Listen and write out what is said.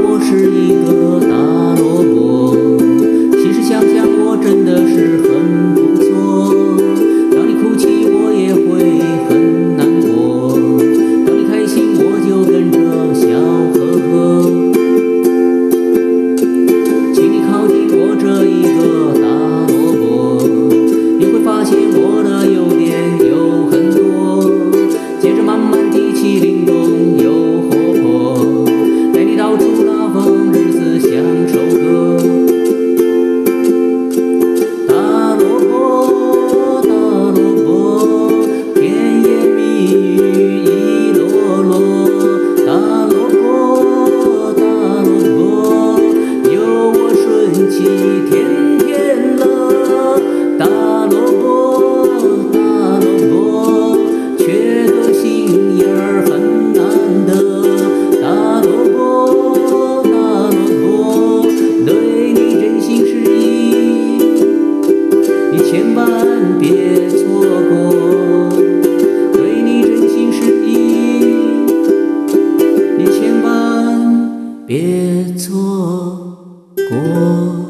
我是一个大萝卜，其实想想我真的是很不错。当你哭泣我也会很难过，当你开心我就跟着笑呵呵。请你靠近我这一个大萝卜，你会发现我的优点有很多，接着慢慢提起灵动又活泼，带你到处那风日子享受歌。大萝卜大萝卜，甜言蜜语一箩箩。大萝卜大萝卜，有我顺其天天乐。大萝卜大萝卜，缺个心眼儿很难得。大萝卜大萝卜，对你真心实意，你千万别错过。对你真心实意，你千万别错过。